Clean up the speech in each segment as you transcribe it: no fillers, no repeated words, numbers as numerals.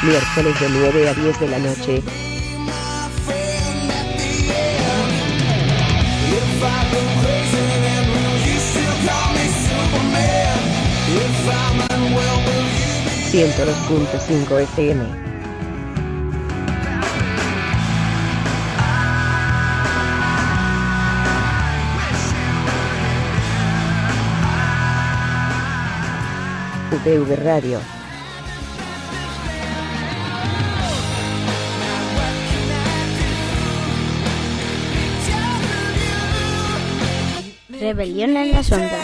Miércoles de 9 a 10 de la noche. ...102.5 FM. UPV Radio. Rebelión en las ondas.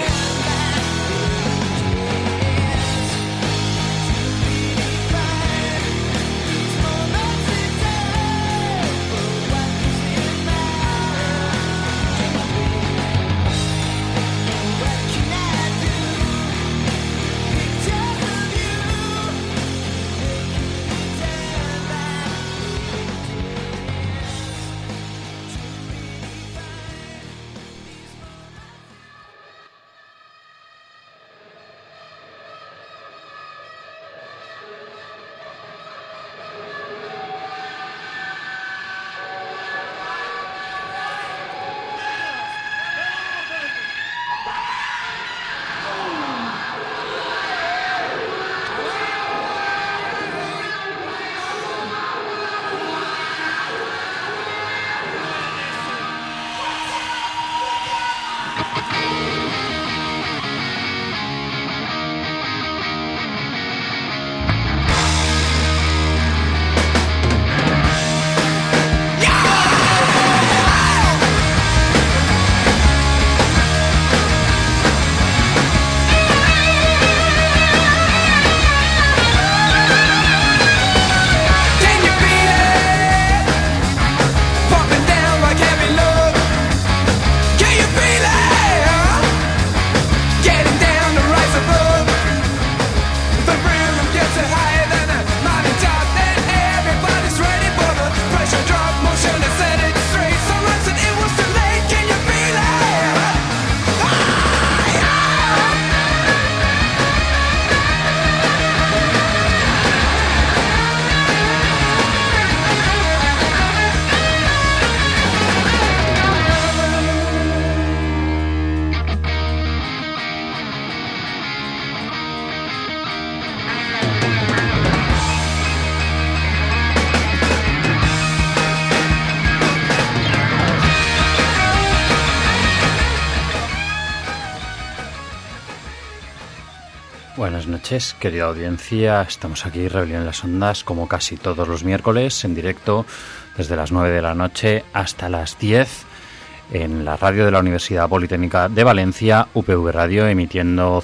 Buenas noches, querida audiencia. Estamos aquí, Rebelión en las Ondas, como casi todos los miércoles, en directo desde las 9 de la noche hasta las 10 en la radio de la Universidad Politécnica de Valencia, UPV Radio, emitiendo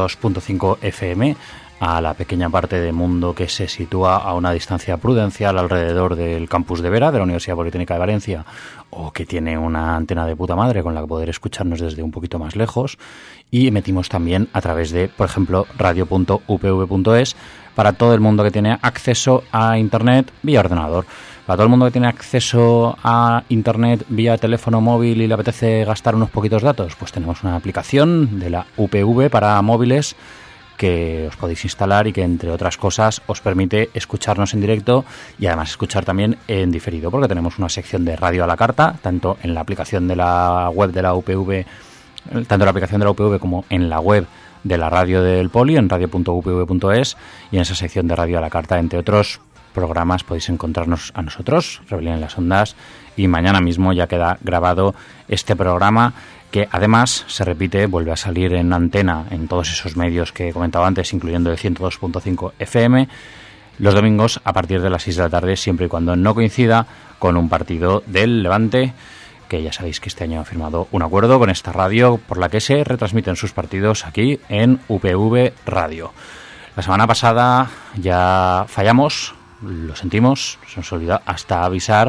102.5 FM a la pequeña parte de mundo que se sitúa a una distancia prudencial alrededor del campus de Vera de la Universidad Politécnica de Valencia, o que tiene una antena de puta madre con la que poder escucharnos desde un poquito más lejos. Y emitimos también a través de, por ejemplo, radio.upv.es para todo el mundo que tiene acceso a Internet vía ordenador. Para todo el mundo que tiene acceso a Internet vía teléfono móvil y le apetece gastar unos poquitos datos, pues tenemos una aplicación de la UPV para móviles que os podéis instalar y que, entre otras cosas, os permite escucharnos en directo y además escuchar también en diferido, porque tenemos una sección de radio a la carta, tanto en la aplicación de la web de la UPV, tanto en la aplicación de la UPV como en la web de la radio del Poli, en radio.upv.es, y en esa sección de radio a la carta, entre otros programas, podéis encontrarnos a nosotros, Rebelión en las Ondas, y mañana mismo ya queda grabado este programa, que además se repite, vuelve a salir en antena en todos esos medios que he comentado antes, incluyendo el 102.5 FM, los domingos a partir de las 6 de la tarde, siempre y cuando no coincida con un partido del Levante, que ya sabéis que este año ha firmado un acuerdo con esta radio por la que se retransmiten sus partidos aquí en UPV Radio. La semana pasada ya fallamos, lo sentimos, se nos olvidó hasta avisar,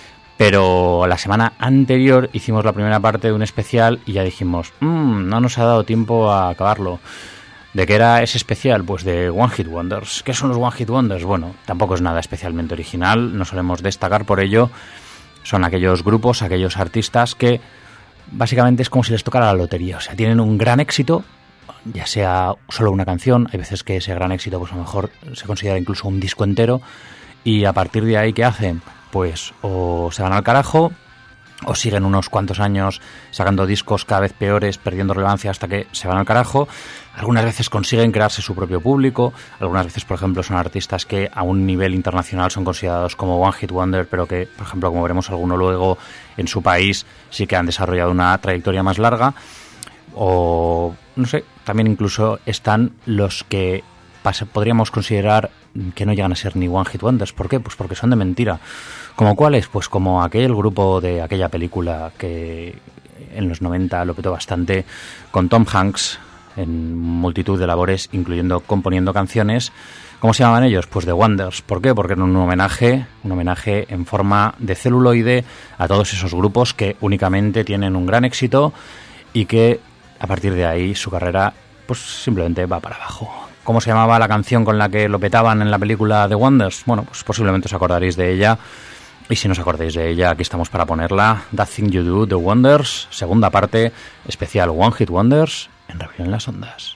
pero la semana anterior hicimos la primera parte de un especial y ya dijimos, no nos ha dado tiempo a acabarlo. ¿De qué era ese especial? Pues de One Hit Wonders. ¿Qué son los One Hit Wonders? Bueno, tampoco es nada especialmente original, no solemos destacar por ello. Son aquellos grupos, aquellos artistas que básicamente es como si les tocara la lotería. O sea, tienen un gran éxito ya sea solo una canción, hay veces que ese gran éxito pues a lo mejor se considera incluso un disco entero, y a partir de ahí, ¿qué hacen? Pues o se van al carajo, o siguen unos cuantos años sacando discos cada vez peores, perdiendo relevancia hasta que se van al carajo. Algunas veces consiguen crearse su propio público, algunas veces, por ejemplo, son artistas que a un nivel internacional son considerados como One Hit Wonder, pero que, por ejemplo, como veremos alguno luego, en su país sí que han desarrollado una trayectoria más larga. O, no sé, también incluso están los que podríamos considerar que no llegan a ser ni One Hit Wonders. ¿Por qué? Pues porque son de mentira. ¿Como cuáles? Pues como aquel grupo de aquella película que en los 90 lo petó bastante, con Tom Hanks en multitud de labores, incluyendo componiendo canciones. ¿Cómo se llamaban ellos? Pues The Wonders. ¿Por qué? Porque era un homenaje en forma de celuloide a todos esos grupos que únicamente tienen un gran éxito y que a partir de ahí su carrera pues simplemente va para abajo. ¿Cómo se llamaba la canción con la que lo petaban en la película The Wonders? Bueno, pues posiblemente os acordaréis de ella. Y si no os acordáis de ella, aquí estamos para ponerla. That Thing You Do, The Wonders, segunda parte, especial One Hit Wonders, en Rebelión en las Ondas.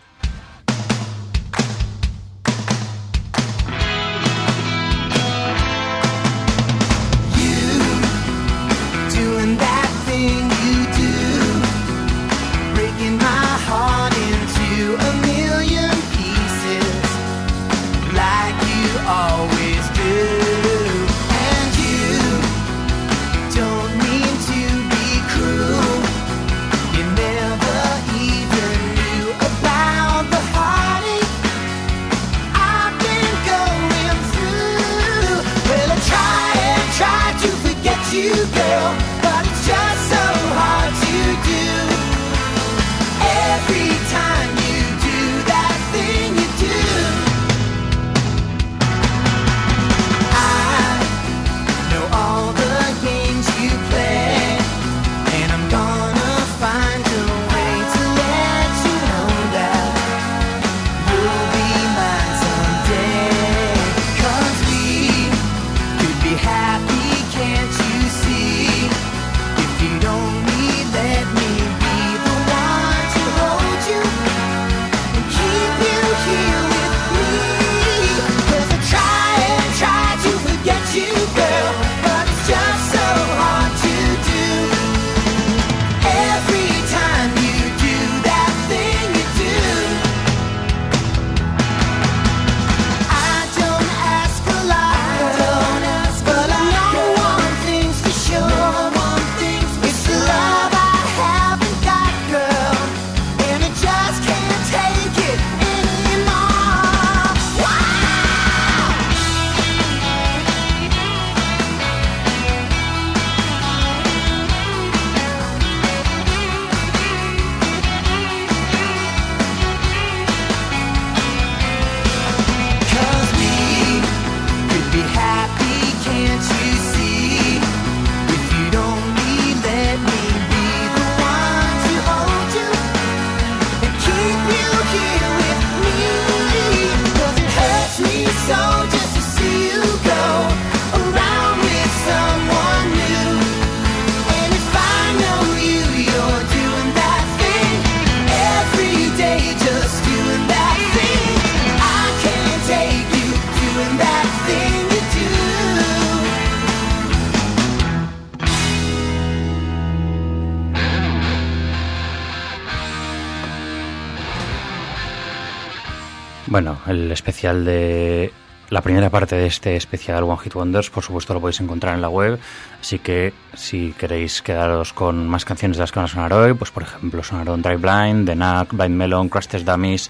Bueno, el especial de la primera parte de este especial One Hit Wonders, por supuesto, lo podéis encontrar en la web. Así que si queréis quedaros con más canciones de las que van a sonar hoy, pues por ejemplo sonaron Dry Blind, The Knack, Blind Melon, Crash Test Dummies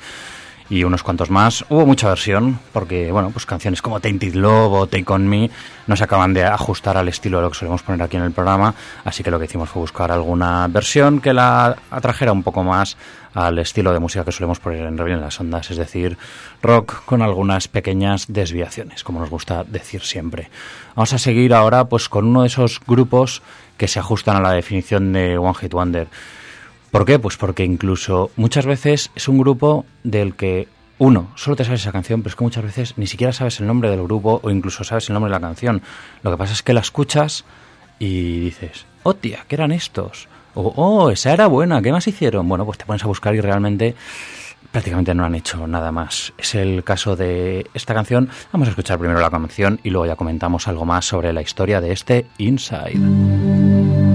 y unos cuantos más. Hubo mucha versión, porque bueno, pues canciones como Tainted Love o Take On Me no se acaban de ajustar al estilo de lo que solemos poner aquí en el programa, así que lo que hicimos fue buscar alguna versión que la atrajera un poco más al estilo de música que solemos poner en Rebelión en las Ondas, es decir, rock con algunas pequeñas desviaciones, como nos gusta decir siempre. Vamos a seguir ahora pues con uno de esos grupos que se ajustan a la definición de One Hit Wonder. ¿Por qué? Pues porque incluso muchas veces es un grupo del que uno, solo te sabes esa canción, pero es que muchas veces ni siquiera sabes el nombre del grupo o incluso sabes el nombre de la canción. Lo que pasa es que la escuchas y dices, ¡hostia! ¿Qué eran estos? O, ¡oh, esa era buena! ¿Qué más hicieron? Bueno, pues te pones a buscar y realmente prácticamente no han hecho nada más. Es el caso de esta canción. Vamos a escuchar primero la canción y luego ya comentamos algo más sobre la historia de este Inside.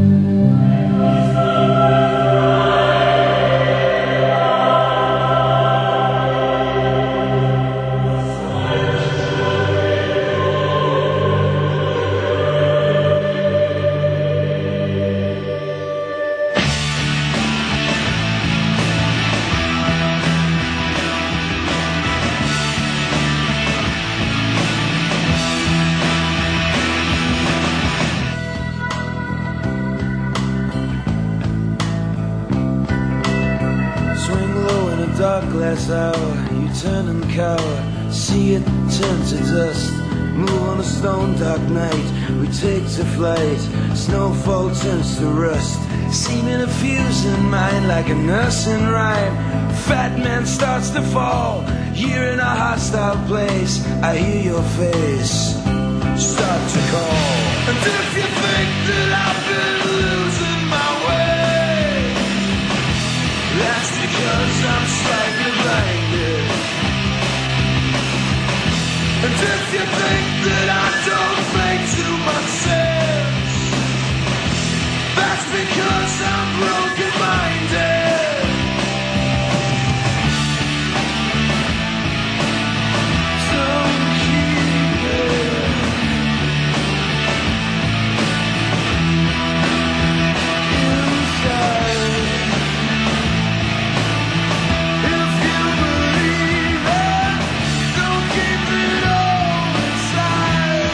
Turn and cower, see it turn to dust. Move on a stone dark night, we take to flight. Snowfall turns to rust, seeming a fuse in mind like a nursing rhyme. Fat man starts to fall, here in a hostile place. I hear your face start to call. And if you think that I've been losing my way, that's because I'm slightly blinded. And if you think that I don't make too much sense, that's because I'm broken-minded. Don't keep it inside. If you believe it, don't keep it all inside.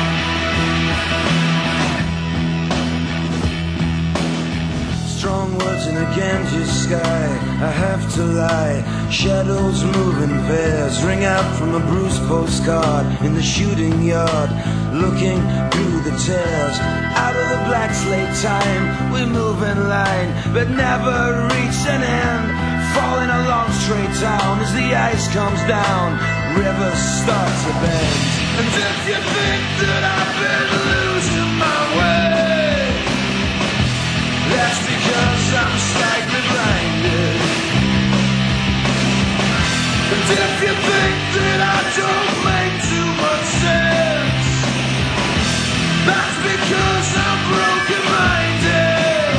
Strong words in a Ganges sky, I have to lie. Shadows move in pairs, ring out from a bruised postcard in the shooting yard, looking through the tears. Out of the black slate time, we move in line, but never reach an end. Falling along straight down as the ice comes down, rivers start to bend. And if you think that I've been losing my way, that's because I'm slightly blinded. And if you think that I don't make too much sense, that's because I'm broken-minded.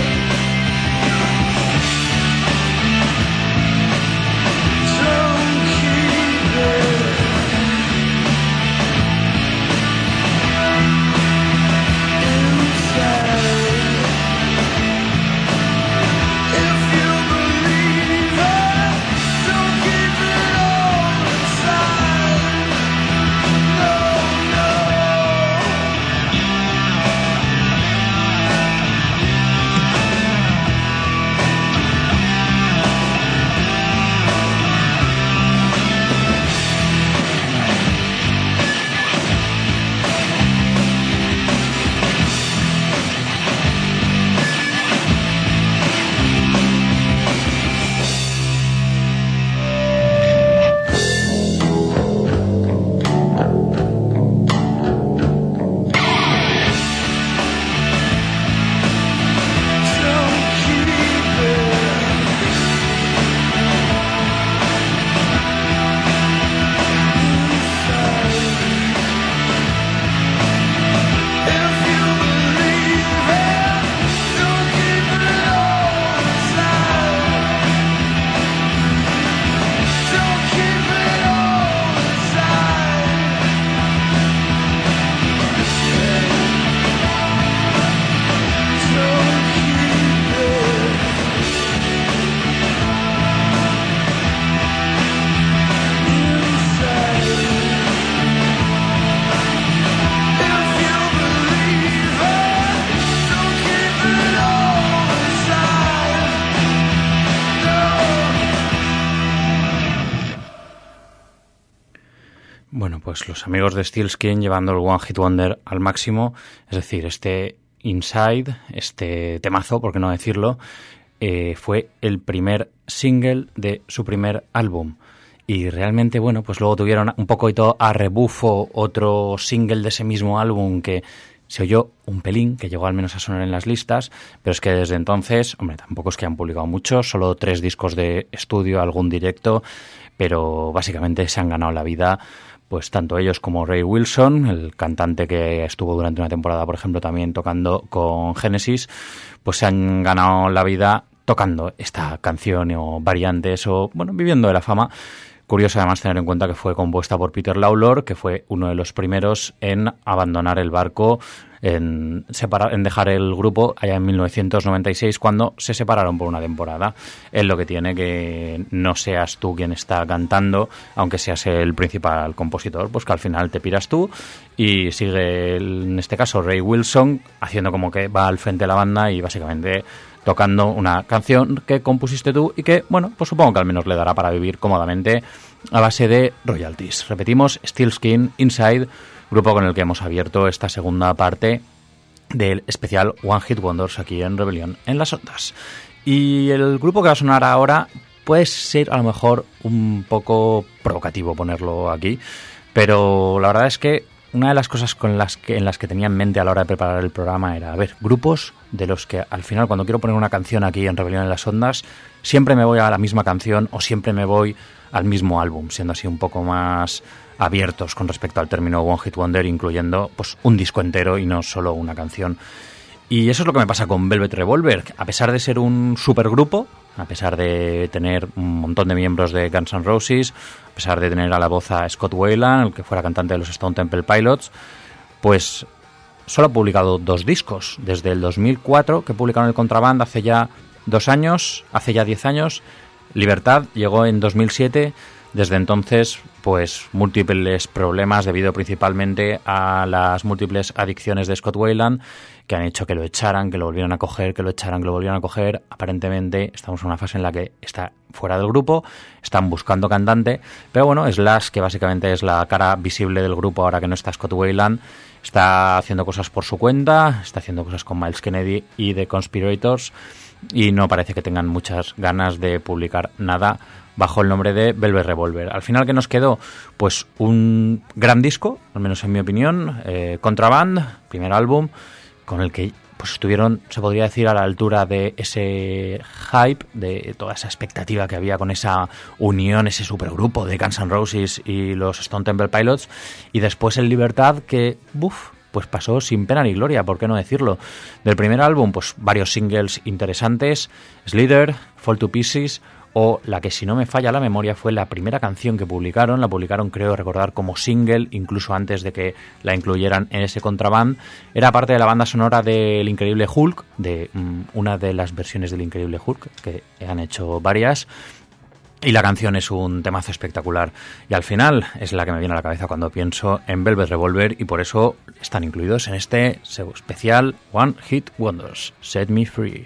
Don't keep it inside. If you believe it, don't keep it all inside. No, no. Don't keep it inside. If you believe it, don't keep it all inside. Don't keep it all inside. Don't keep it inside. If you believe it, don't keep it all inside. Bueno, pues los amigos de Steelskin llevando el One Hit Wonder al máximo, es decir, este Inside, este temazo, por qué no decirlo, fue el primer single de su primer álbum. Y realmente, bueno, pues luego tuvieron un poquito a rebufo otro single de ese mismo álbum que se oyó un pelín, que llegó al menos a sonar en las listas, pero es que desde entonces, hombre, tampoco es que han publicado mucho, solo 3 discos de estudio, algún directo, pero básicamente se han ganado la vida, pues tanto ellos como Ray Wilson, el cantante que estuvo durante una temporada, por ejemplo, también tocando con Genesis, pues se han ganado la vida tocando esta canción o variantes o, bueno, viviendo de la fama. Curioso además tener en cuenta que fue compuesta por Peter Lawlor, que fue uno de los primeros en abandonar el barco, en dejar el grupo allá en 1996, cuando se separaron por una temporada. Es lo que tiene que no seas tú quien está cantando, aunque seas el principal compositor, pues que al final te piras tú y sigue, en este caso, Ray Wilson, haciendo como que va al frente de la banda y básicamente tocando una canción que compusiste tú y que, bueno, pues supongo que al menos le dará para vivir cómodamente a base de royalties. Repetimos, Steelskin Inside, grupo con el que hemos abierto esta segunda parte del especial One Hit Wonders aquí en Rebelión en las Ondas. Y el grupo que va a sonar ahora puede ser a lo mejor un poco provocativo ponerlo aquí, pero la verdad es que una de las cosas en las que tenía en mente a la hora de preparar el programa era, a ver, grupos de los que al final cuando quiero poner una canción aquí en Rebelión en las Ondas, siempre me voy a la misma canción o siempre me voy al mismo álbum, siendo así un poco más abiertos con respecto al término One Hit Wonder, incluyendo pues un disco entero y no solo una canción. Y eso es lo que me pasa con Velvet Revolver. A pesar de ser un supergrupo, a pesar de tener un montón de miembros de Guns N' Roses, a pesar de tener a la voz a Scott Weiland, el que fuera cantante de los Stone Temple Pilots, pues solo ha publicado 2 discos. Desde el 2004, que publicaron el Contraband hace ya 2 años, hace ya 10 años. Libertad llegó en 2007. Desde entonces, pues múltiples problemas debido principalmente a las múltiples adicciones de Scott Weiland, que han hecho que lo echaran, que lo volvieran a coger, que lo echaran, que lo volvieran a coger. Aparentemente estamos en una fase en la que está fuera del grupo, están buscando cantante, pero bueno, Slash, que básicamente es la cara visible del grupo ahora que no está Scott Weiland, está haciendo cosas por su cuenta, está haciendo cosas con Miles Kennedy y The Conspirators, y no parece que tengan muchas ganas de publicar nada bajo el nombre de Velvet Revolver. Al final, ¿qué nos quedó? Pues un gran disco, al menos en mi opinión, Contraband, primer álbum, con el que pues estuvieron, se podría decir, a la altura de ese hype, de toda esa expectativa que había con esa unión, ese supergrupo de Guns N' Roses y los Stone Temple Pilots, y después el Libertad, que, pues pasó sin pena ni gloria, ¿por qué no decirlo? Del primer álbum, pues varios singles interesantes, Slither, Fall to Pieces, o la que, si no me falla la memoria, fue la primera canción que publicaron. La publicaron, creo recordar, como single, incluso antes de que la incluyeran en ese Contraband. Era parte de la banda sonora del Increíble Hulk, de una de las versiones del Increíble Hulk, que han hecho varias. Y la canción es un temazo espectacular. Y al final es la que me viene a la cabeza cuando pienso en Velvet Revolver, y por eso están incluidos en este especial One Hit Wonders, Set Me Free.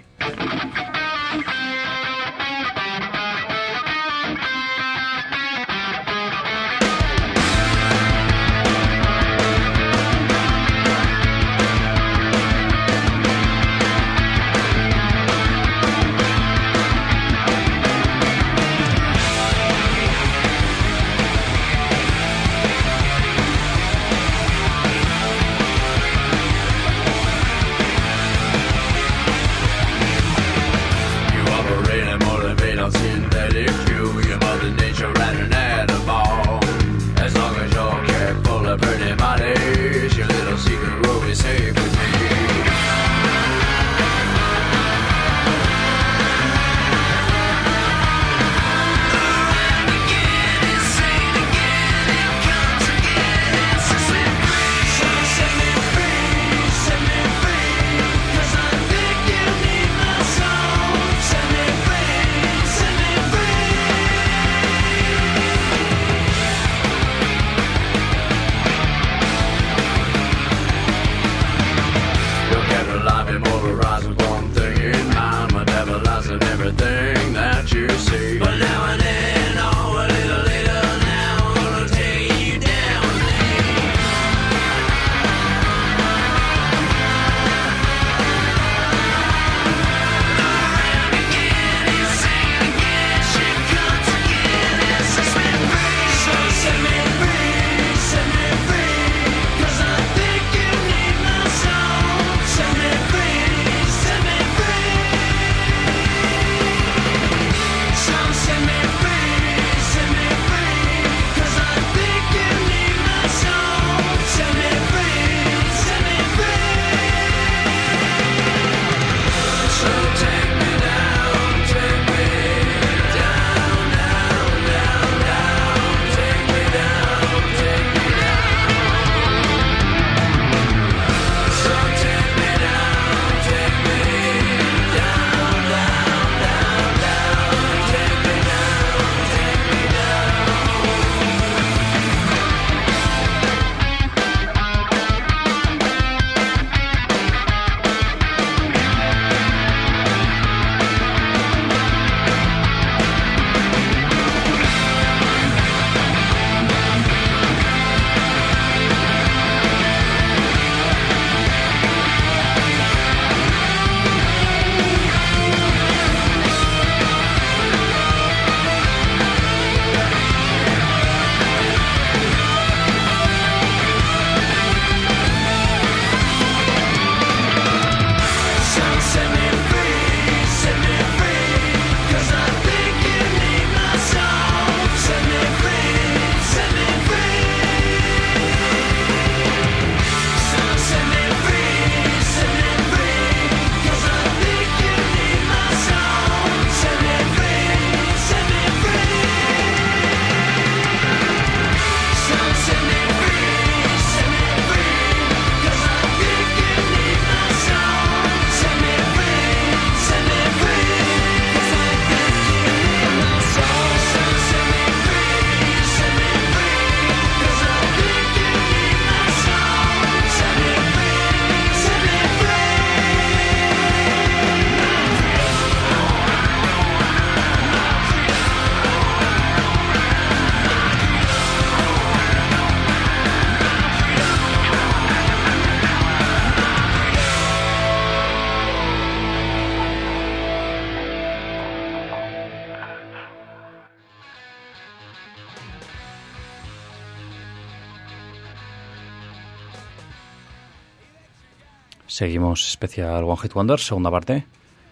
Seguimos especial One Hit Wonders, segunda parte.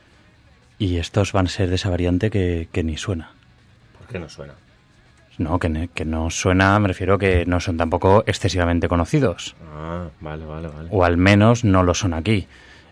Y estos van a ser de esa variante que ni suena. ¿Por qué no suena? No, que no suena, me refiero que no son tampoco excesivamente conocidos. Ah, vale. O al menos no lo son aquí.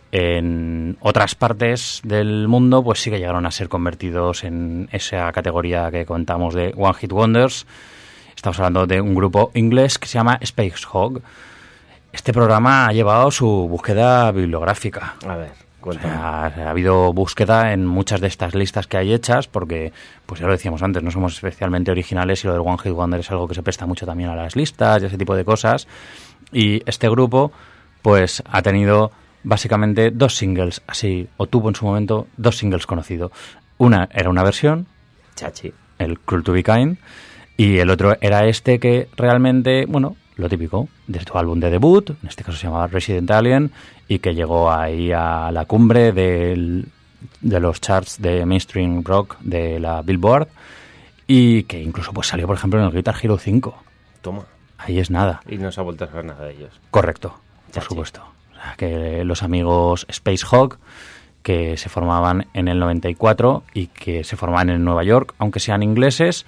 En otras partes del mundo, pues sí que llegaron a ser convertidos en esa categoría que contamos de One Hit Wonders. Estamos hablando de un grupo inglés que se llama Spacehog. Este programa ha llevado su búsqueda bibliográfica. A ver, cuéntame. O sea, ha habido búsqueda en muchas de estas listas que hay hechas porque, pues ya lo decíamos antes, no somos especialmente originales y lo del One Hit Wonder es algo que se presta mucho también a las listas y ese tipo de cosas. Y este grupo, pues ha tenido básicamente dos singles, así, o tuvo en su momento dos singles conocidos. Una era una versión, Chachi. el Cruel to Be Kind, y el otro era este que realmente, bueno, lo típico, de su álbum de debut, en este caso se llamaba Resident Alien, y que llegó ahí a la cumbre de los charts de mainstream rock de la Billboard, y que incluso pues salió, por ejemplo, en el Guitar Hero 5. Toma. Ahí es nada. Y no se ha vuelto a saber nada de ellos. Correcto, por Chachi. supuesto. O sea, que los amigos Spacehog, que se formaban en el 94 y que se formaban en Nueva York, aunque sean ingleses,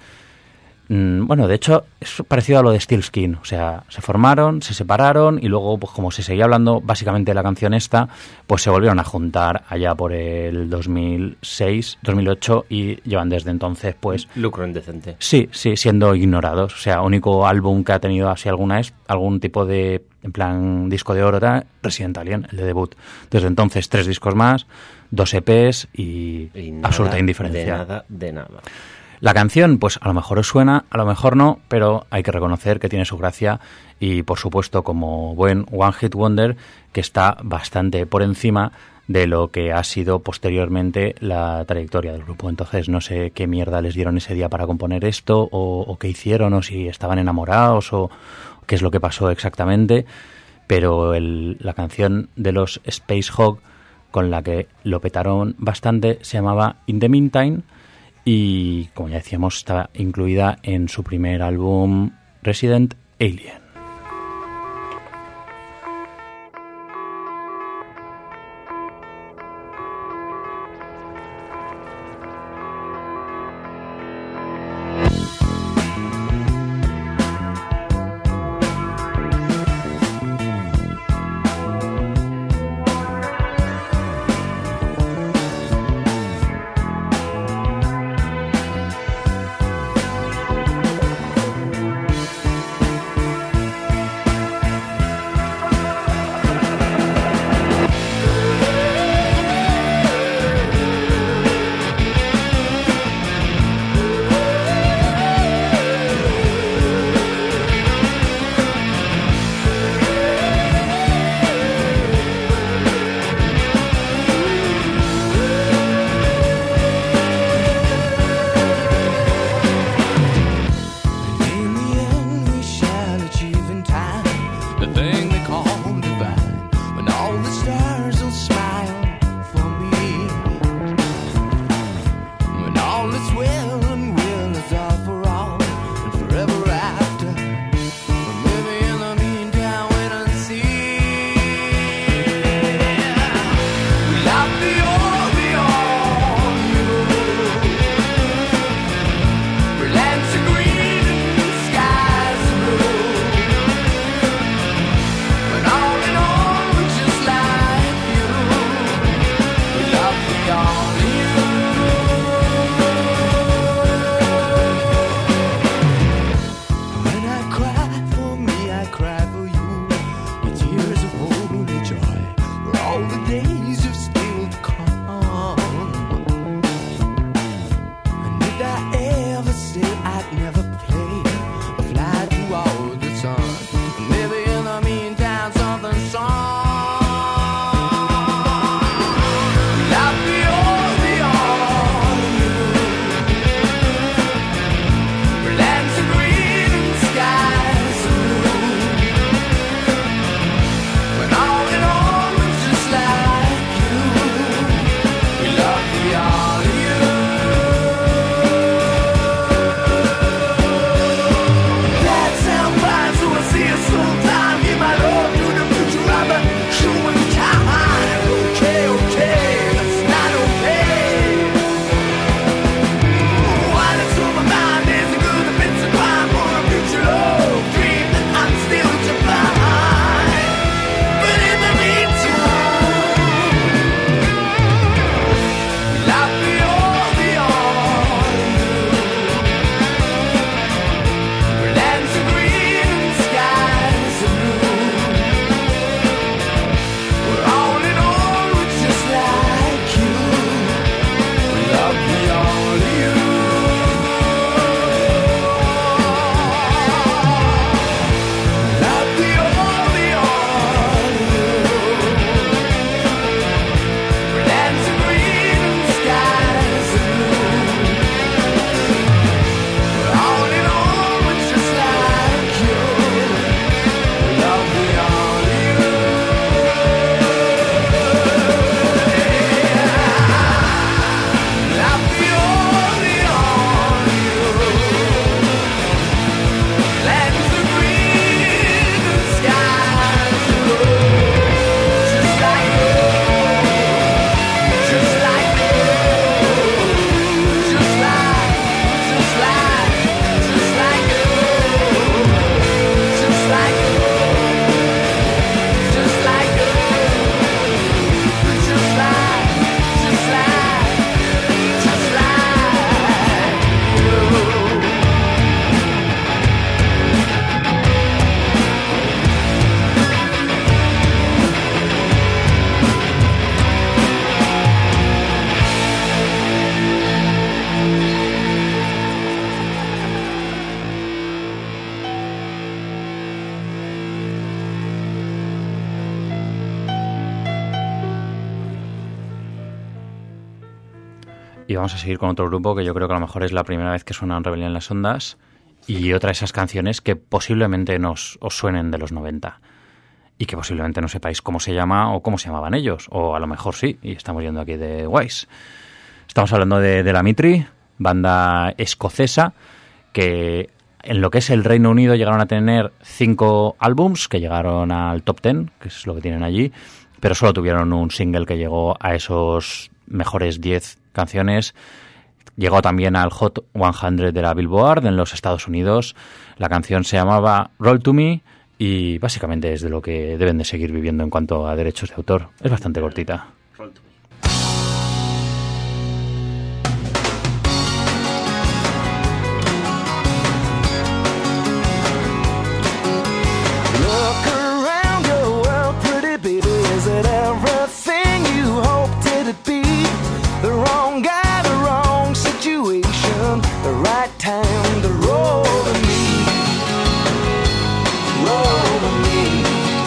bueno, de hecho es parecido a lo de Steel Skin, o sea, se formaron, se separaron y luego, pues como se seguía hablando básicamente de la canción esta, pues se volvieron a juntar allá por el 2006, 2008 y llevan desde entonces, pues... Lucro indecente. Sí, siendo ignorados, o sea, único álbum que ha tenido así algún tipo de, en plan, disco de oro, Resident Alien, el de debut. Desde entonces 3 discos más, 2 EPs y nada, absoluta indiferencia. De nada. La canción, pues a lo mejor os suena, a lo mejor no, pero hay que reconocer que tiene su gracia y, por supuesto, como buen One Hit Wonder, que está bastante por encima de lo que ha sido posteriormente la trayectoria del grupo. Entonces, no sé qué mierda les dieron ese día para componer esto, o qué hicieron, o si estaban enamorados, o qué es lo que pasó exactamente, pero la canción de los Spacehog, con la que lo petaron bastante, se llamaba In the Meantime, y, como ya decíamos, está incluida en su primer álbum Resident Alien. All Y vamos a seguir con otro grupo que yo creo que a lo mejor es la primera vez que suena en Rebelión en las Ondas y otra de esas canciones que posiblemente os suenen de los 90 y que posiblemente no sepáis cómo se llama o cómo se llamaban ellos, o a lo mejor sí, y estamos yendo aquí de Wise. Estamos hablando de la Mitri, banda escocesa que en lo que es el Reino Unido llegaron a tener 5 álbums que llegaron al top 10, que es lo que tienen allí, pero solo tuvieron un single que llegó a esos mejores 10 canciones. Llegó también al Hot 100 de la Billboard en los Estados Unidos. La canción se llamaba Roll to Me y básicamente es de lo que deben de seguir viviendo en cuanto a derechos de autor. Es bastante cortita. Roll to me. Look around your world, pretty baby. Is it everything you hoped it'd be? The wrong guy, the wrong situation, the right time to roll to me. Roll to me.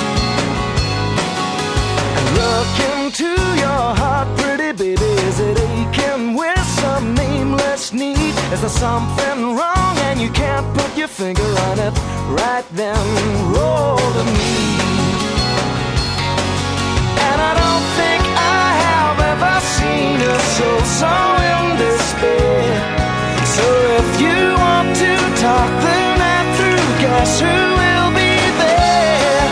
And look into your heart, pretty baby. Is it aching with some nameless need? Is there something wrong and you can't put your finger on it? Right then, roll to me. And I don't think I have ever seen a soul so in despair. So if you want to talk the night through, guess who will be there?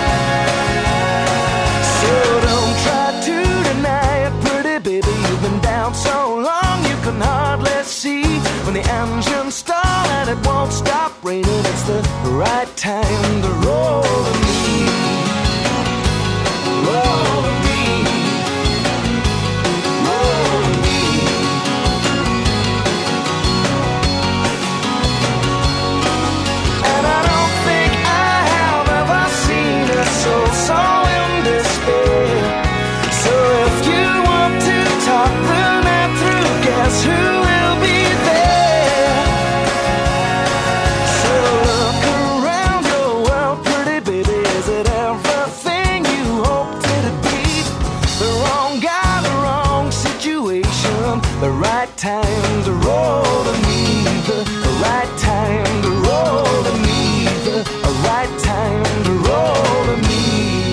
So don't try to deny it, pretty baby. You've been down so long you can hardly see. When the engines stall and it won't stop raining, it's the right time to roll to me. Roll to me. Roll to me. And I don't think I have ever seen a soul so in despair. So if you want to talk the night through, guess who will be there? So look around your world, pretty baby. Is it everything you hoped it'd be? The wrong guy, the wrong situation, the right time to roll to me. The right time to roll to me. The right time to roll to me.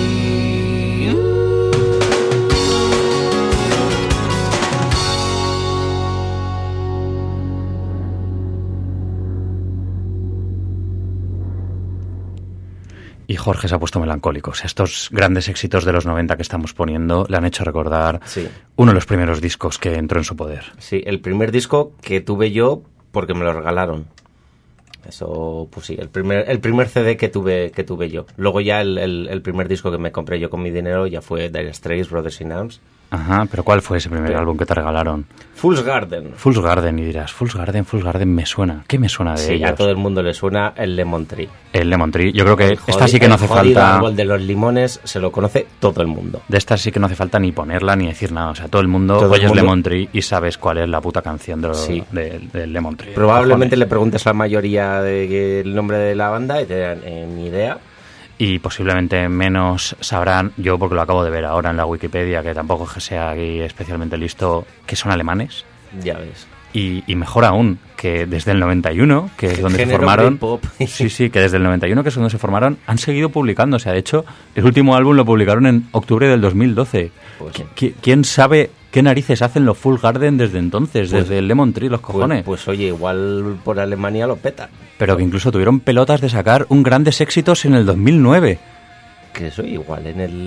Y Jorge se ha puesto melancólico. O sea, estos grandes éxitos de los 90 que estamos poniendo le han hecho recordar Sí. uno de los primeros discos que entró en su poder. Sí, el primer disco que tuve yo porque me lo regalaron. Eso, pues sí, el primer CD que tuve yo. Luego ya el primer disco que me compré yo con mi dinero ya fue Dire Straits, Brothers in Arms. Ajá, pero ¿cuál fue ese primer Pero- álbum que te regalaron? Fool's Garden. Fool's Garden, y dirás, Fool's Garden me suena. ¿Qué me suena de Sí, ellos? a todo el mundo le suena el Lemon Tree. El Lemon Tree. Yo creo que El esta sí que no hace el jodido falta... árbol de los limones se lo conoce todo el mundo. De esta sí que no hace falta ni ponerla ni decir nada. O sea, todo el mundo Todo el oyes mundo- Lemon Tree y sabes cuál es la puta canción Sí. del Lemon Tree. Probablemente Cojones. le preguntes a la mayoría el nombre de la banda y te dirán, ni idea. Y posiblemente menos sabrán, yo porque lo acabo de ver ahora en la Wikipedia, que tampoco es que sea aquí especialmente listo, que son alemanes. Ya ves. Y mejor aún, que desde el 91, que es donde se Género formaron... Britpop. Sí, que desde el 91, que es donde se formaron, han seguido publicando. O sea, de hecho, el último álbum lo publicaron en octubre del 2012. Pues- ¿Quién sabe qué narices hacen los Fool's Garden desde entonces? Desde el Lemon Tree, los cojones. Pues oye, igual por Alemania lo petan. Pero que incluso tuvieron pelotas de sacar un grandes éxitos en el 2009. Que eso igual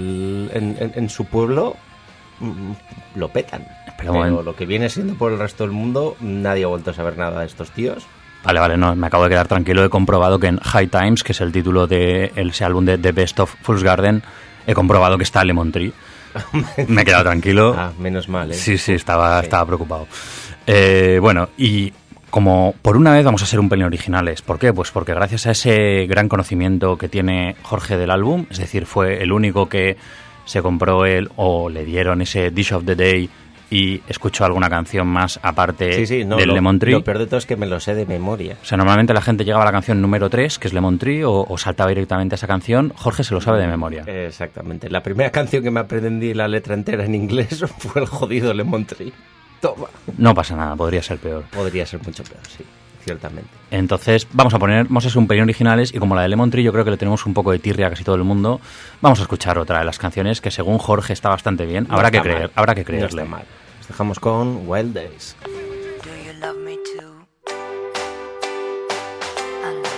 en su pueblo lo petan. Espera un momento. Pero lo que viene siendo por el resto del mundo, nadie ha vuelto a saber nada de estos tíos. Vale, no, me acabo de quedar tranquilo. He comprobado que en High Times, que es el título de ese álbum de The Best of Fool's Garden, he comprobado que está Lemon Tree. Me he quedado tranquilo. Ah, menos mal, ¿eh? Sí, estaba preocupado. Bueno, y como por una vez vamos a ser un pelín originales. ¿Por qué? Pues porque gracias a ese gran conocimiento que tiene Jorge del álbum, es decir, fue el único que se compró él o le dieron ese Dish of the Day y escuchó alguna canción más aparte del Lemon Tree. Lo peor de todo es que me lo sé de memoria. O sea, normalmente la gente llegaba a la canción número 3, que es Lemon Tree, o saltaba directamente a esa canción. Jorge se lo sabe de memoria. Exactamente. La primera canción que me aprendí la letra entera en inglés fue el jodido Lemon Tree. Toma. No pasa nada, podría ser peor. Podría ser mucho peor, sí, ciertamente. Entonces, vamos a ser un pelín originales y como la de Lemon Tree yo creo que le tenemos un poco de tirria a casi todo el mundo, vamos a escuchar otra de las canciones que según Jorge está bastante bien. Habrá que creerle. No está mal. Nos dejamos con Wild Days. Do you love me too? I love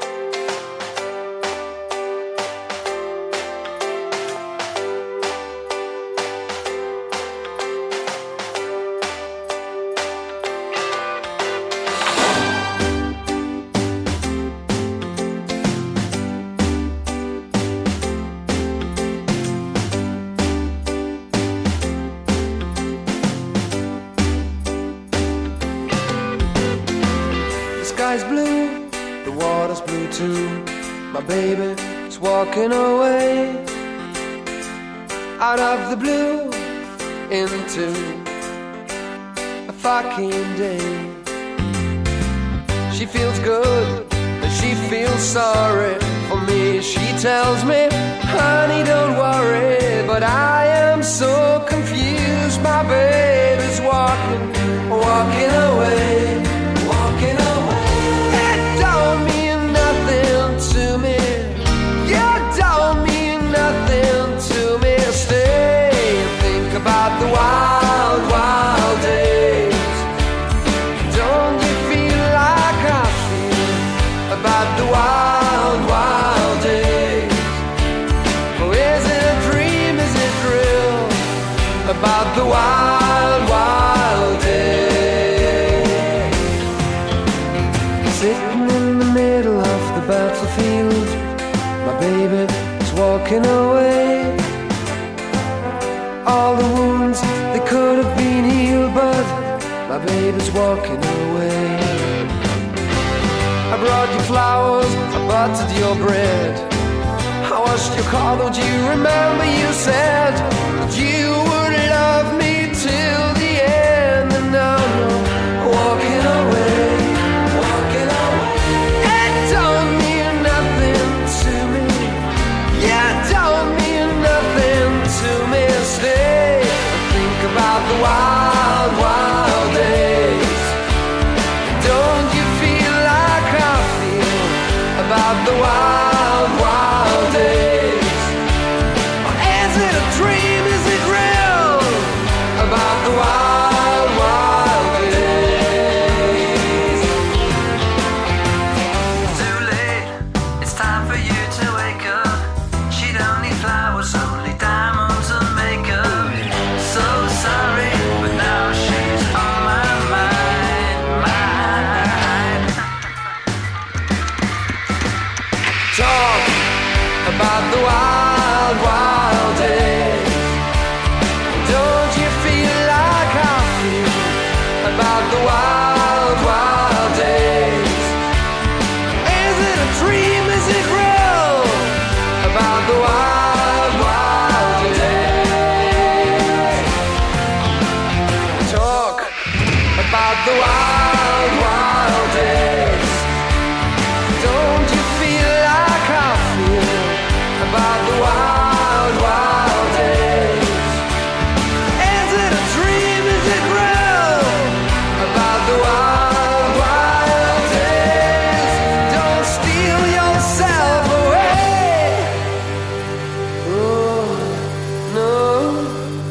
Blue, the water's blue too. My baby's walking away out of the blue into a fucking day. She feels good, but she feels sorry for me. She tells me, honey, don't worry, but I am so confused. My baby's walking away, walking away. About the wild, wild days. Don't you feel like I feel about the wild, wild days? Or is it a dream, is it real? About the wild, wild days. Sitting in the middle of the battlefield, my baby is walking away. All the wounds, they could have been healed, but my baby's walking away. I brought you flowers, I buttered your bread, I washed your car, don't you remember you said that you would love me till the end? And now you're walking away, walking away. It don't mean nothing to me, yeah, it don't mean nothing to me. Stay and think about the wild, wild days. Don't you feel like I feel about the wild, wild days? Or is it a dream, is it real? About the wild, wild days. too late, it's time for you to wake up. She don't need flowers, only diamonds and makeup. So sorry, but now she's on my mind. Talk about the wild, wild days. Don't you feel like I feel about the wild, wild days? Is it a dream, is it real? About the wild, wild days. Talk about the wild, wild days. Don't you feel like I feel about the wild, wild days? Is it a dream, is it real? About the wild, wild days. Don't steal yourself away. Oh, no.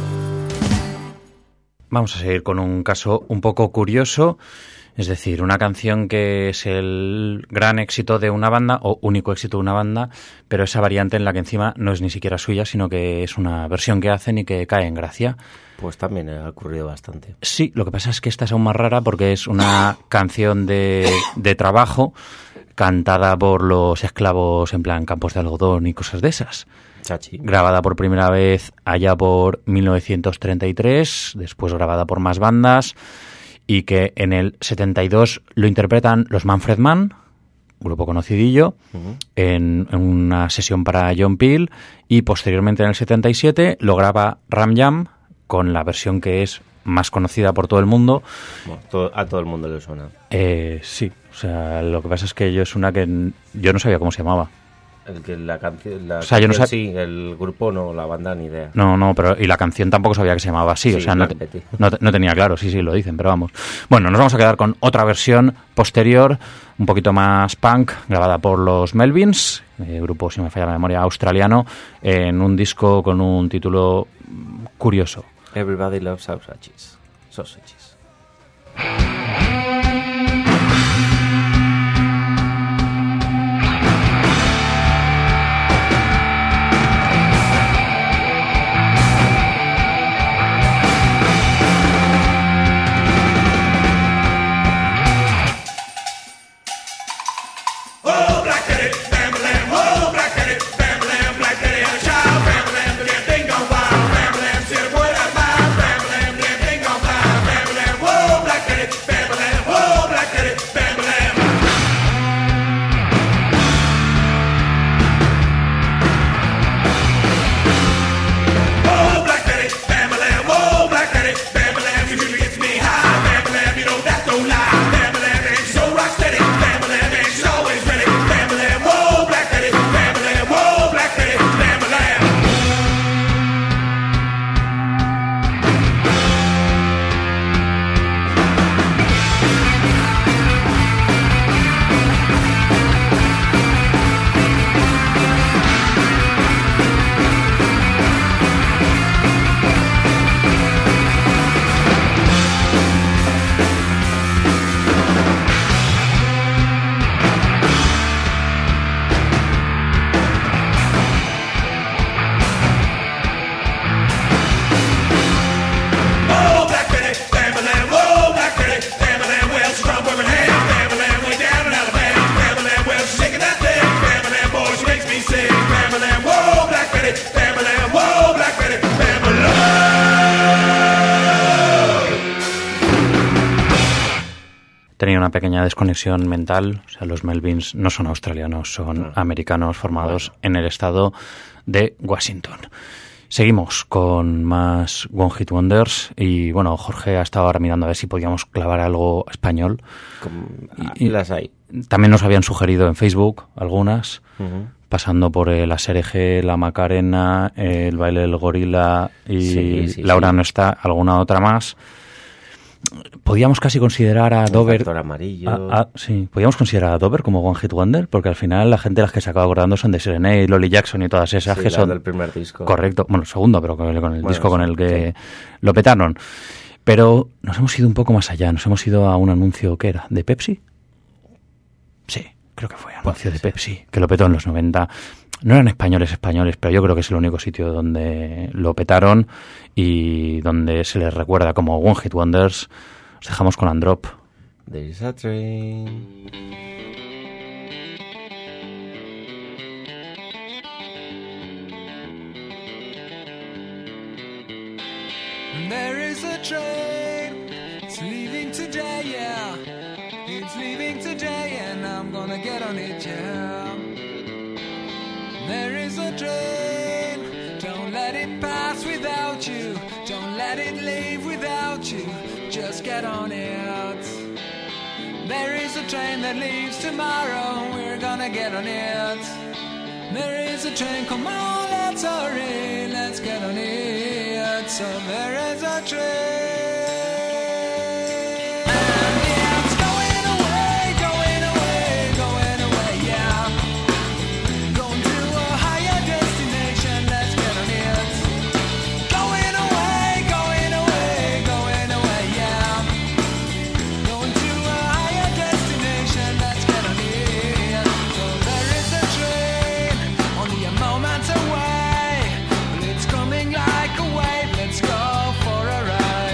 Vamos a seguir con un caso un poco curioso, es decir, una canción que es el gran éxito de una banda o único éxito de una banda, pero esa variante en la que encima no es ni siquiera suya, sino que es una versión que hacen y que cae en gracia. Pues también ha ocurrido bastante. Sí, lo que pasa es que esta es aún más rara porque es una canción de trabajo cantada por los esclavos en plan campos de algodón y cosas de esas. Chachi. Grabada por primera vez allá por 1933, después grabada por más bandas y que en el 72 lo interpretan los Manfred Mann, grupo conocidillo, en una sesión para John Peel, y posteriormente en el 77 lo graba Ram Jam con la versión que es más conocida por todo el mundo. Bueno, a todo el mundo le suena. Sí, o sea, lo que pasa es que yo es una que yo no sabía cómo se llamaba. El que la canción, O sea, yo no sé- sí, el grupo no, la banda ni idea. No, pero y la canción tampoco sabía que se llamaba así, Sí, o sea, no, Black Betty. no tenía claro, sí, lo dicen, pero vamos. Bueno, nos vamos a quedar con otra versión posterior, un poquito más punk, grabada por los Melvins, grupo, si me falla la memoria, australiano, en un disco con un título curioso. Everybody loves sausages. Sausages. Tenía una pequeña desconexión mental, o sea, los Melvins no son australianos, son americanos formados en el estado de Washington. Seguimos con más One Hit Wonders y bueno, Jorge ha estado ahora mirando a ver si podíamos clavar algo español. Las hay. También nos habían sugerido en Facebook algunas, Ujú. pasando por el Aserje, la Macarena, el Baile del Gorila y Sí, Laura sí. no está, alguna otra más. Podíamos casi considerar a Dover. Factor amarillo. Sí, podíamos considerar a Dover como One Hit Wonder, porque al final la gente de las que se acaba acordando son de Serenade, Lolly Jackson y todas esas Sí, que las son del primer disco. correcto, bueno, el segundo, pero con el Bueno, disco con sí, el que lo petaron. Pero nos hemos ido un poco más allá, nos hemos ido a un anuncio que era de Pepsi. Sí, creo que fue anuncio de Pepsi, que lo petó en los 90. No eran españoles, pero yo creo que es el único sitio donde lo petaron y donde se les recuerda como One Hit Wonders. Os dejamos con Androp. There's a train. There is a train, it's leaving today, yeah. It's leaving today and I'm gonna get on it, yeah. There is a train, don't let it pass without you. Don't let it leave without you, just get on it. There is a train that leaves tomorrow, we're gonna get on it. There is a train, come on, let's hurry, let's get on it. So there is a train, and yeah, it's going away, going away, going away, yeah. Going to a higher destination, let's get on it. Going away, going away, going away, yeah. Going to a higher destination, let's get on it. So there is a train, only a moment away. Well, it's coming like a wave, let's go for a ride.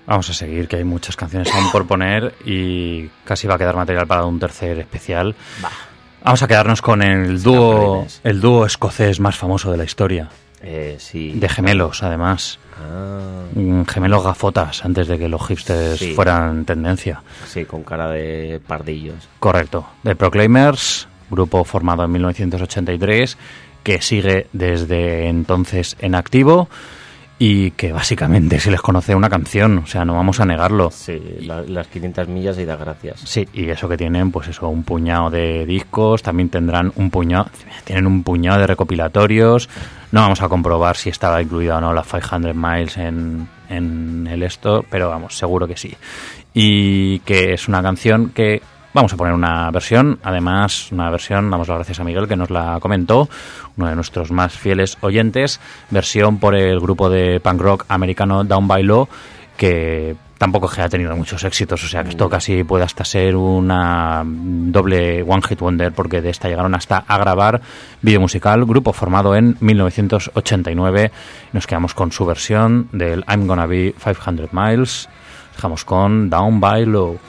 Vamos a seguir, que hay muchas canciones aún por poner y casi va a quedar material para un tercer especial. Bah. Vamos a quedarnos con el dúo escocés más famoso de la historia. Sí. De gemelos, además. Gemelos gafotas, antes de que los hipsters Sí. fueran tendencia. Sí, con cara de pardillos. Correcto. The Proclaimers, grupo formado en 1983, que sigue desde entonces en activo y que básicamente se les conoce una canción, o sea, no vamos a negarlo. Sí, las 500 millas y da gracias. Sí, y eso que tienen, pues eso, un puñado de discos, también tienen un puñado de recopilatorios. No vamos a comprobar si estaba incluida o no la 500 Miles en el esto, pero vamos, seguro que sí. Y que es una canción que vamos a poner una versión, además una versión, damos las gracias a Miguel que nos la comentó, uno de nuestros más fieles oyentes, versión por el grupo de punk rock americano Down by Law, que tampoco es que haya tenido muchos éxitos, o sea que esto casi puede hasta ser una doble one hit wonder, porque de esta llegaron hasta a grabar vídeo musical, grupo formado en 1989, nos quedamos con su versión del I'm Gonna Be 500 Miles, dejamos con Down by Law.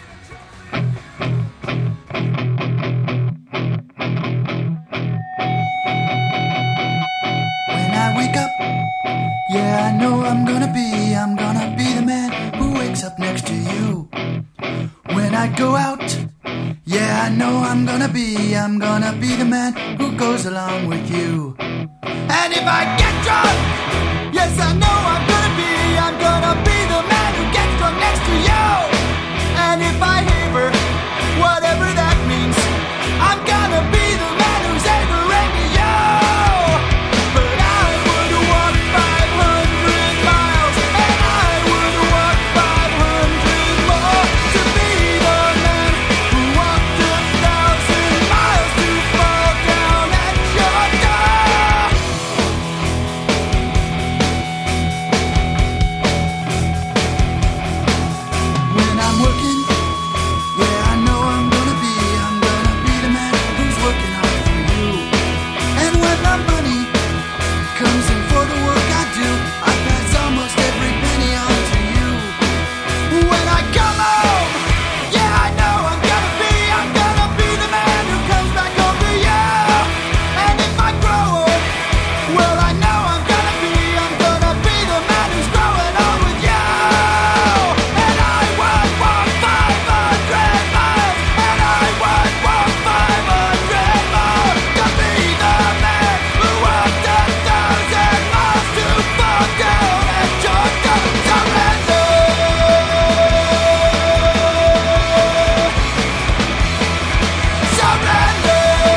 When I wake up, yeah, I know I'm gonna be the man who wakes up next to you. When I go out, yeah, I know I'm gonna be the man who goes along with you. And if I get drunk, yes, I know I'm gonna be the man who gets drunk next to you. And if I haver, whatever that means, I'm gonna be the man who's havering you. But I would walk 500 miles, and I would walk 500 more to be the man who walked 1,000 miles to fall down at your door. When I'm working, yeah, I know I'm gonna be the man who's working hard for you. And when my money comes in for the work I do, I pass almost every penny on to you. When I come home, yeah, I know I'm gonna be the man who comes back home to you. And if I grow old, well, I know I'm gonna be the man who's growing old with you. And I would walk 500 miles, and I would walk 500 more to be the man who walked 1,000 miles to fall down at your door. Surrender.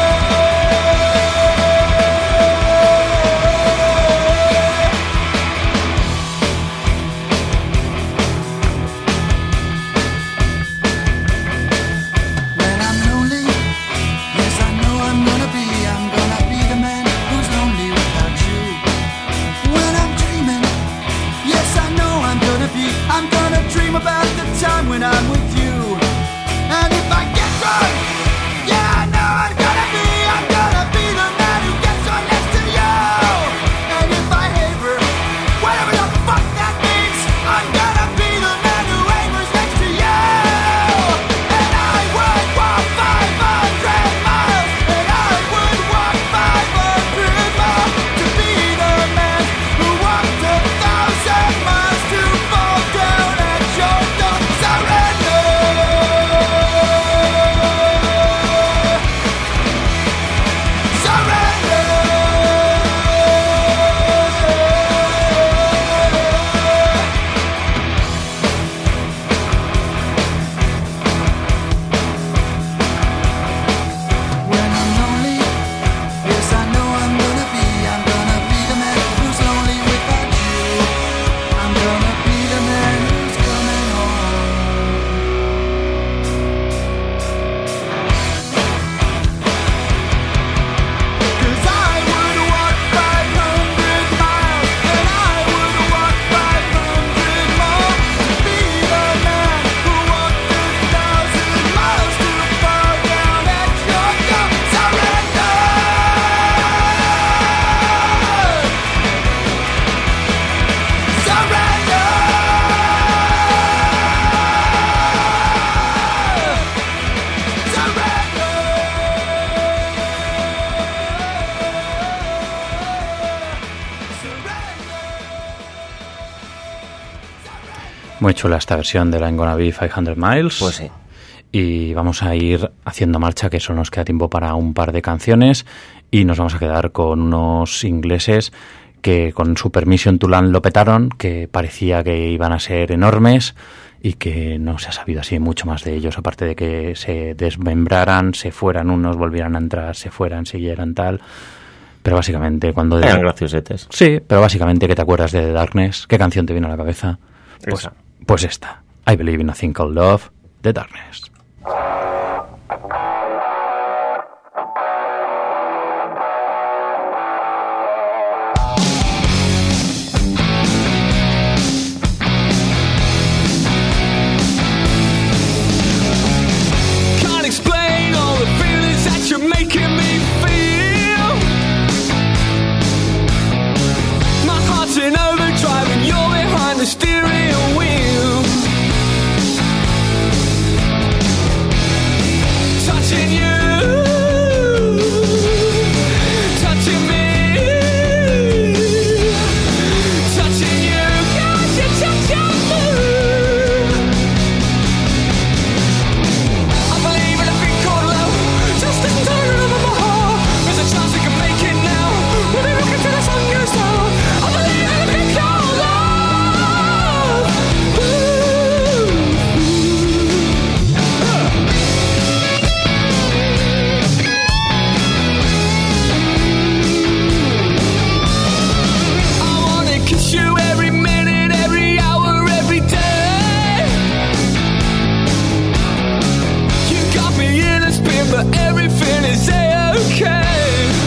When I'm lonely, yes, I know I'm gonna be the man who's lonely without you. When I'm dreaming, yes, I know I'm gonna dream about the time when I'm with you. And if I get drunk, yeah, I know I'm gonna be the man who gets on next to you. And if I haver, whatever the fuck that means, I'm gonna be the man who havers next to you. And I would walk 500 miles, and I would walk 500 more to be the man who walked 1,000 miles to fall down at your door. Surrender. Muy chula esta versión de I'm Gonna Be 500 Miles. Pues sí. Y vamos a ir haciendo marcha, que solo nos queda tiempo para un par de canciones, y nos vamos a quedar con unos ingleses que con su Permission to Land lo petaron, que parecía que iban a ser enormes y que no se ha sabido así mucho más de ellos, aparte de que se desmembraran, se fueran unos, volvieran a entrar, se fueran, siguieran tal. Pero básicamente cuando... Eran graciosetes. Sí, pero básicamente que te acuerdas de The Darkness. ¿Qué canción te vino a la cabeza? Pues esta. I Believe in a Thing Called Love, The Darkness. Can't explain all the feelings that you're making me feel. My heart's in overdrive and you're behind the steering wheel. Touching you, touching me, touching you, can't you touch me? I believe in a thing called love. Just listen to the rhythm of my heart. There's a chance we can make it now. We'll be rocking till the sun goes down. I believe in a thing called love. I wanna kiss you every minute, every hour, every day. You got me in a spin, but everything is A-okay.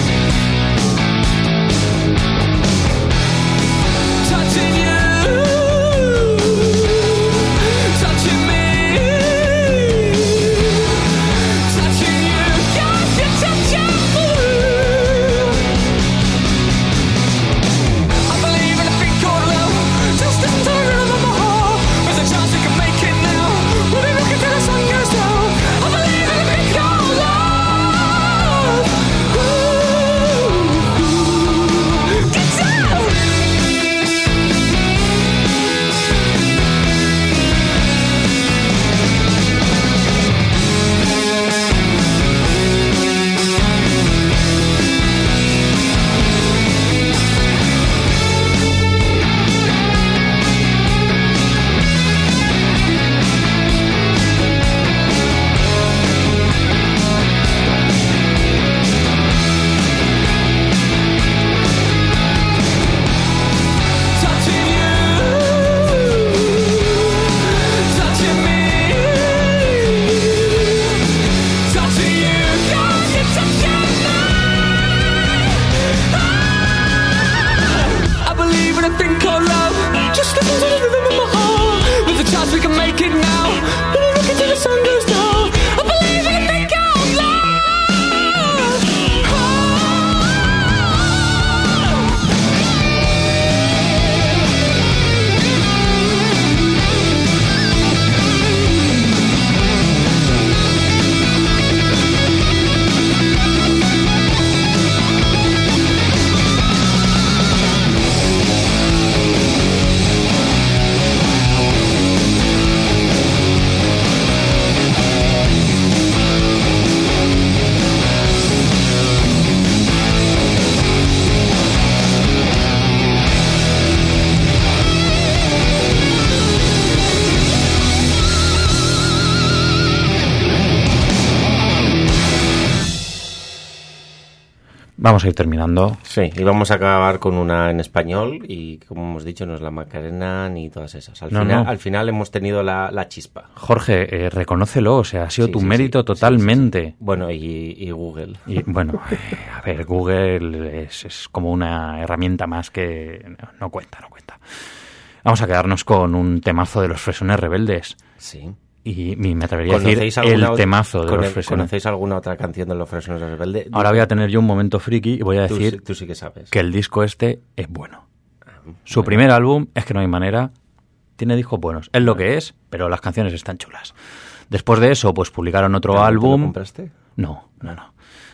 Touching you, touching me, touching you, got you touching me. I believe in a thing called love. Just listen to the rhythm of my heart. There's a chance we can make it now. We'll be rocking till the sun goes down. I believe in a thing called love. Get down. Touching you, touching me, touching you, got you touching me. I believe in a thing called love. Just listen to the rhythm of my heart. There's a chance we can make it now. We'll be rocking till the sun goes down. I believe in a thing called love. Vamos a ir terminando. Sí, y vamos a acabar con una en español y, como hemos dicho, no es la Macarena ni todas esas. Al final hemos tenido la chispa. Jorge, reconócelo, o sea, ha sido Sí, tu sí, mérito sí. totalmente. Sí. Bueno, y Google. Y bueno, a ver, Google es como una herramienta más que no cuenta. Vamos a quedarnos con un temazo de los Fresones Rebeldes. Sí. Y me atrevería a decir el temazo de los Fresones. ¿Conocéis alguna otra canción de los Fresones Rebeldes? Ahora voy a tener yo un momento friki y voy a decir Tú sí que sabes. que el disco este es bueno. Su primer álbum, es que no hay manera, tiene discos buenos. Es lo que es, pero las canciones están chulas. Después de eso, pues publicaron otro álbum. ¿Te lo compraste? No.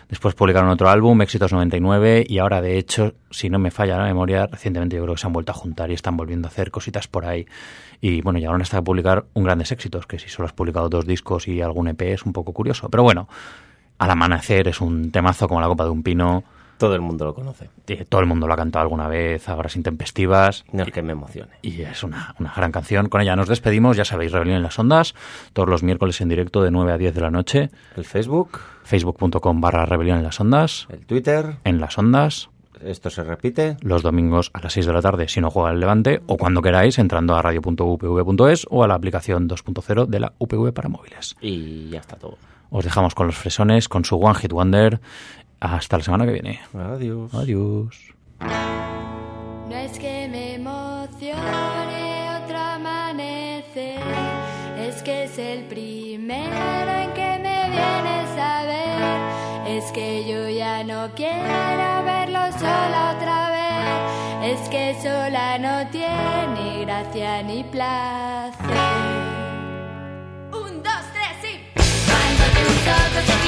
Después publicaron otro álbum, Éxitos 99, y ahora, de hecho, si no me falla la memoria, recientemente yo creo que se han vuelto a juntar y están volviendo a hacer cositas por ahí. Y bueno, llegaron hasta a publicar un Grandes Éxitos, que si solo has publicado 2 discos y algún EP es un poco curioso. Pero bueno, Al Amanecer es un temazo como la copa de un pino. Todo el mundo lo conoce. Todo el mundo lo ha cantado alguna vez, a horas intempestivas. No es que me emocione. Y es una gran canción. Con ella nos despedimos, ya sabéis, Rebelión en las Ondas, todos los miércoles en directo de 9 a 10 de la noche. El Facebook. Facebook.com/Rebelión en las Ondas. El Twitter. En las Ondas. Esto se repite. Los domingos a las 6 de la tarde, si no juega el Levante, o cuando queráis, entrando a radio.upv.es o a la aplicación 2.0 de la UPV para móviles. Y ya está todo. Os dejamos con los Fresones, con su One Hit Wonder. Hasta la semana que viene. Adiós. Adiós. No es que me emocione otro amanecer, es que es el primero en que me vienes a ver. Es que yo ya no quiero verlo sola otra vez, es que sola no tiene gracia ni placer. 1, 2, 3 y... Cuando tus ojos se